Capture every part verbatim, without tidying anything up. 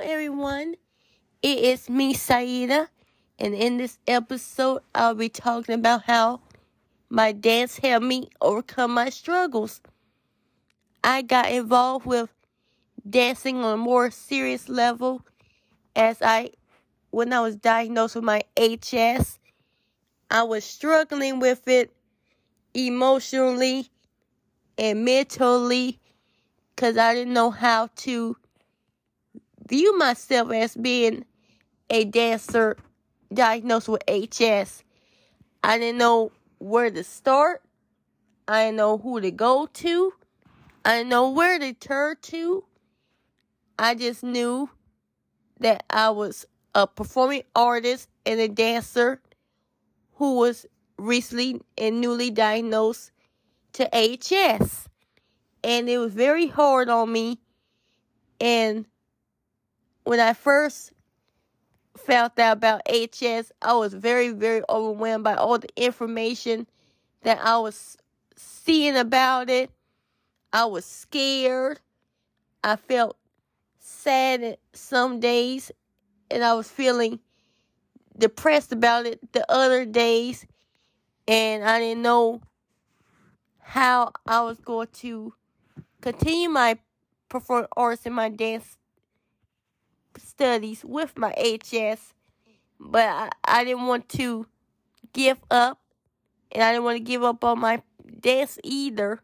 everyone. It is me, Saida, and in this episode, I'll be talking about how my dance helped me overcome my struggles. I got involved with dancing on a more serious level as I, when I was diagnosed with my H S, I was struggling with it emotionally and mentally because I didn't know how to view myself as being a dancer diagnosed with H S. I didn't know where to start. I didn't know who to go to. I didn't know where to turn to. I just knew that I was a performing artist and a dancer who was recently and newly diagnosed to H S. And it was very hard on me. And when I first found out about H S, I was very, very overwhelmed by all the information that I was seeing about it. I was scared. I felt sad some days, and I was feeling depressed about it the other days, and I didn't know how I was going to continue my performing arts and my dance studies with my H S, but I, I didn't want to give up, and I didn't want to give up on my dance either.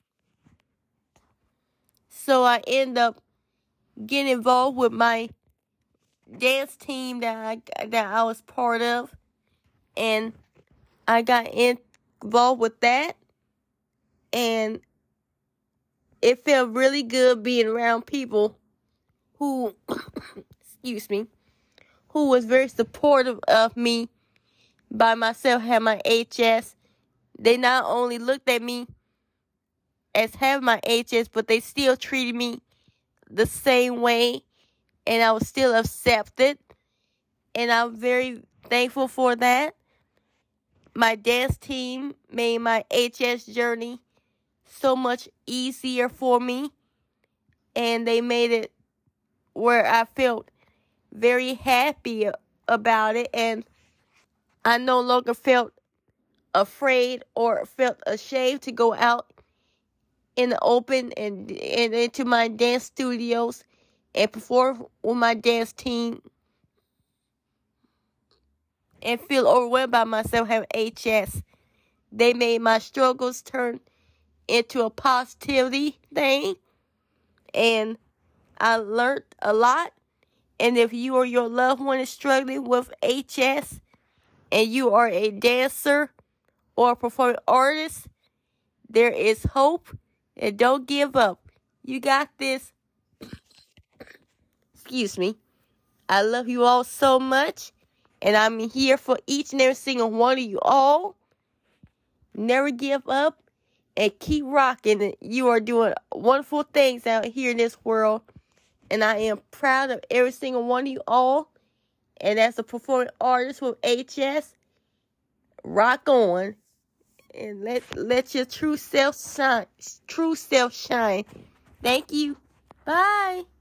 So I ended up getting involved with my dance team that I that I was part of, and I got involved with that, and it felt really good being around people who, excuse me, who was very supportive of me by myself having my H S. They not only looked at me as having my H S, but they still treated me the same way, and I was still accepted, and I'm very thankful for that. My dance team made my H S journey so much easier for me, and they made it where I felt very happy about it, and I no longer felt afraid or felt ashamed to go out in the open and, and into my dance studios and perform with my dance team and feel overwhelmed by myself having H S. They made my struggles turn into a positivity thing, and I learned a lot. And if you or your loved one is struggling with H S and you are a dancer or a performing artist, there is hope, and don't give up. You got this. Excuse me. I love you all so much, and I'm here for each and every single one of you all. Never give up and keep rocking. You are doing wonderful things out here in this world, and I am proud of every single one of you all. And as a performing artist with H S, rock on and let let your true self shine. True self shine. Thank you. Bye.